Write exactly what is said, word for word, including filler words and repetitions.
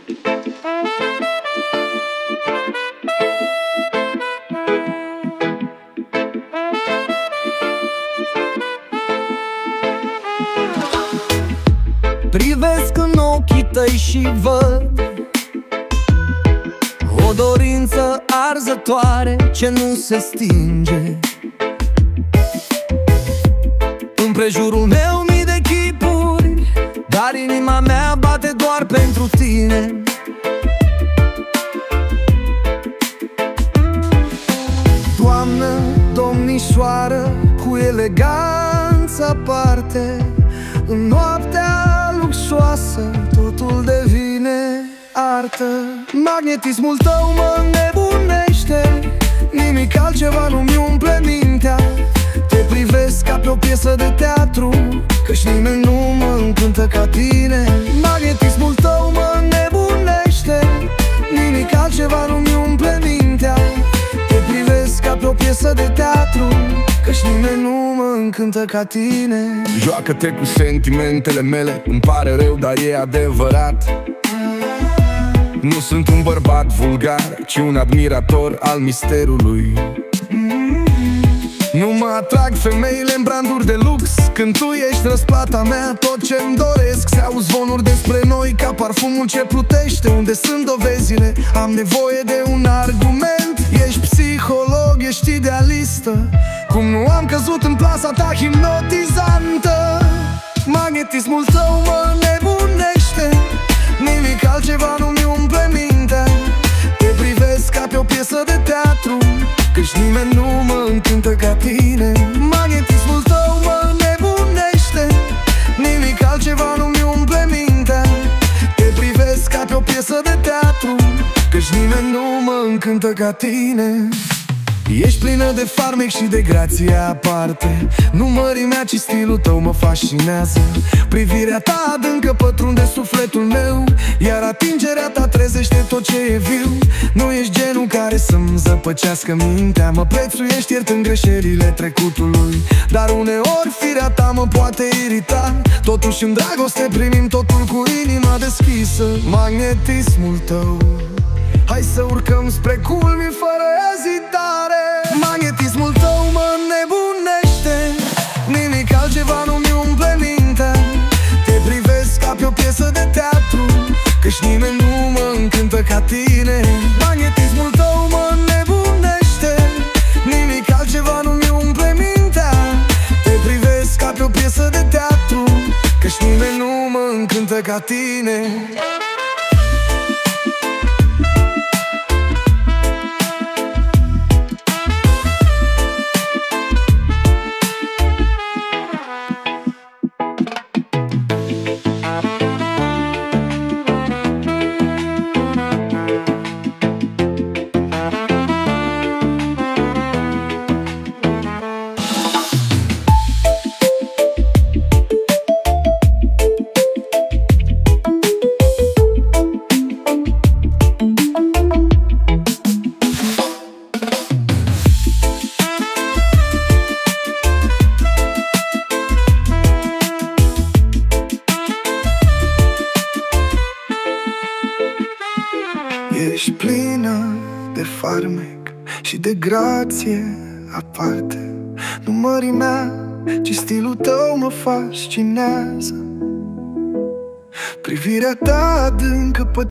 Privesc în ochii tăi și văd o dorință arzătoare ce nu se stinge. Împrejurul meu mii de chipuri, dar inima mea bate doar pentru tine. Doamnă, domnișoară, cu eleganță aparte, în noaptea luxoasă totul devine artă. Magnetismul tău mă nebunește, nimic altceva nu-mi umple mintea. Te privesc ca pe o piesă de teatru, căci nimeni nu mă încântă ca tine. Magnetismul tău mă nebunește, nimic altceva nu-mi umple mintea. Te privesc ca pe o piesă de teatru, căci nimeni nu mă încântă ca tine. Joacă-te cu sentimentele mele, îmi pare rău, dar e adevărat. Nu sunt un bărbat vulgar, ci un admirator al misterului. Nu mă atrag femeile în branduri de lux, când tu ești răsplata mea, tot ce-mi doresc. Se aud zvonuri despre noi ca parfumul ce plutește. Unde sunt dovezile? Am nevoie de un argument. Ești psiholog, ești idealistă, cum nu am căzut în plasa ta hipnotizantă. Magnetismul tău mă nebunește, nimic altceva nu-mi umple mintea. Te privesc ca pe o piesă de teatru, căci nimeni nu mă încântă ca tine. Magnetismul tău mă nebunește, nimic altceva nu-mi umple mintea. Te privesc ca pe o piesă de teatru, căci nimeni nu mă încântă ca tine. Ești plină de farmec și de grație aparte, nu mărimea, ci stilul tău mă fascinează. Privirea ta adâncă pătrunde sufletul meu, iar atingerea ta trezește tot ce e viu. Nu ești genul care să-mi zăpăcească mintea, mă prețuiești iertând greșelile trecutului, dar uneori firea ta mă poate irita. Totuși în dragoste primim totul cu inima deschisă. Magnetismul tău, hai să urcăm spre culmi fără ezitare. Magnetismul tău mă nebunește, nimic altceva nu-mi umple mintea. Te privesc ca pe o piesă de teatru, căci nimeni nu mă încântă ca tine. Magnetismul tău mă nebunește, nimic altceva nu-mi umple mintea. Te privesc ca pe o piesă de teatru, căci nimeni nu mă încântă ca tine. Ești plină de farmec și de grație aparte, nu mărimea, ci stilul tău mă fascinează. Privirea ta adâncă